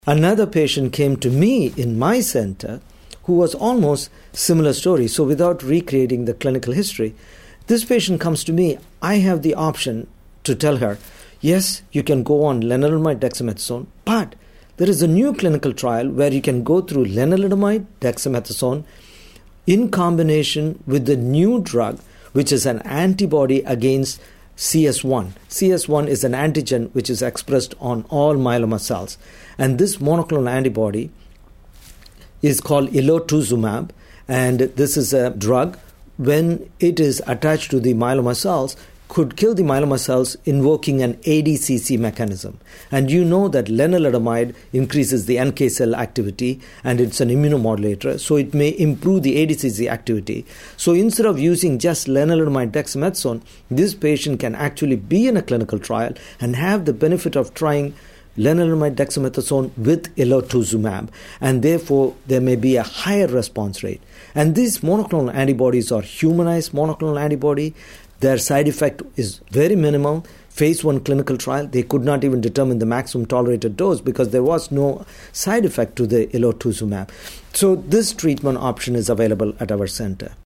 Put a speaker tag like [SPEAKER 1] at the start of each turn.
[SPEAKER 1] Another patient came to me in my center who was almost similar story. So without recreating the clinical history, this patient comes to me. I have the option to tell her, yes, you can go on lenalidomide dexamethasone, but there is a new clinical trial where you can go through lenalidomide dexamethasone in combination with the new drug, which is an antibody against CS1. CS1 is an antigen which is expressed on all myeloma cells. And this monoclonal antibody is called elotuzumab. And this is a drug, when it is attached to the myeloma cells, could kill the myeloma cells invoking an ADCC mechanism. And you know that lenalidomide increases the NK cell activity and it's an immunomodulator, so it may improve the ADCC activity. So instead of using just lenalidomide dexamethasone, this patient can actually be in a clinical trial and have the benefit of trying lenalidomide dexamethasone with elotuzumab, and therefore there may be a higher response rate. And these monoclonal antibodies are humanized monoclonal antibody. Their side effect is very minimal. Phase 1 clinical trial, they could not even determine the maximum tolerated dose because there was no side effect to the elotuzumab. So this treatment option is available at our center.